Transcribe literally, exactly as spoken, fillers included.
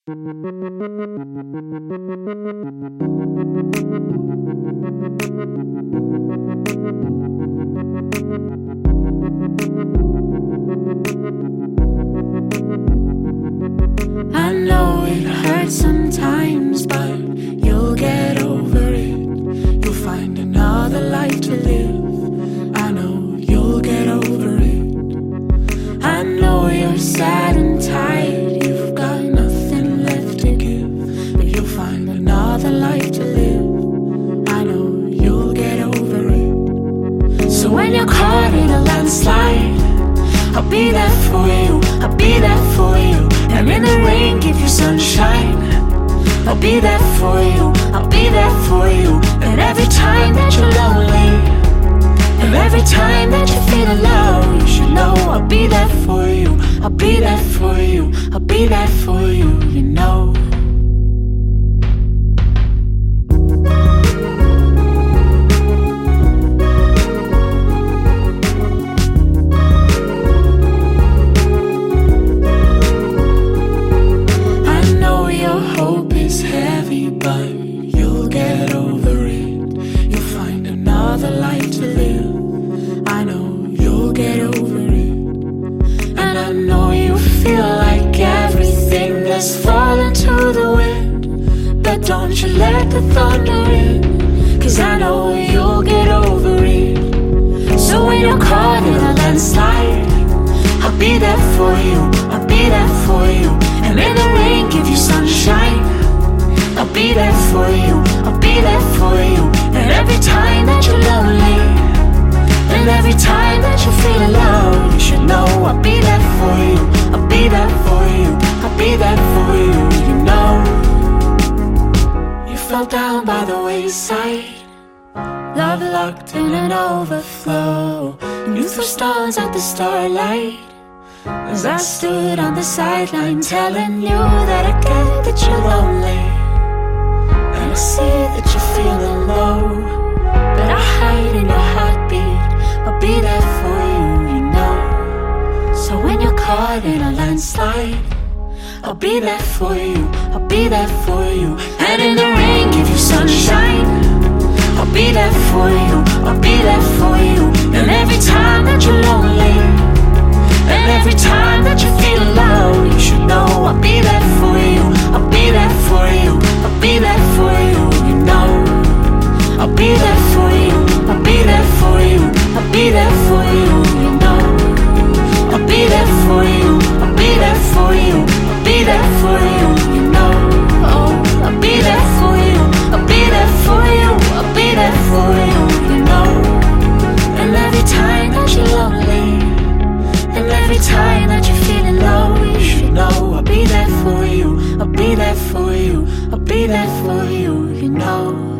I know it hurts sometimes, but you'll get over it. You'll find another life to live. I know you'll get over it. I know you're sad and tired. You've got nothing left to give, but you'll find another life to live. I know you'll get over it. So when you're caught in a landslide, I'll be there for you, I'll be there for you. And in the rain, give you sunshine. I'll be there for you, I'll be there for you. And every time that you're lonely, and every time that you feel alone, you should know I'll be there for you, I'll be there for you, I'll be there for you, you know. Hope is heavy, but you'll get over it. You'll find another life to live. I know you'll get over it. And I know you feel like everything has fallen to the wind, but don't you let the thunder in, 'cause I know you'll get over it. So when you're caught in a landslide, I'll be there for you, I'll be there for you. And in the rain, give you sunshine. I'll be there for you, I'll be there for you. And every time that you're lonely, and every time that you feel alone, you should know I'll be there for you, I'll be there for you, I'll be there for you, you know. You fell down by the wayside, love locked in an overflow, and you threw stars at the starlight, as I stood on the sideline telling you that I get that you're lonely, and I see that you're feeling low, but I hide in your heartbeat. I'll be there for you, you know. So when you're caught in a landslide, I'll be there for you, I'll be there for you. And in the rain, give you sunshine. I'll be there for you, I'll be there for you. And every time that you're lonely, and every time that you feel alone, you should know I'll be there for you, I'll be there for you, I'll be there for you, you know. I'll be there for you, I'll be there for you, I'll be there for you, you know. I'll be there for you, I'll be there for you, I'll be there for you, you know. Oh, I'll be there for you, I'll be there for you, I'll be there for you, you know. And every time that you're lonely, and every time that you're feeling low, you should know I'll be there for you, I'll be there for you, I'll be there for you, you know.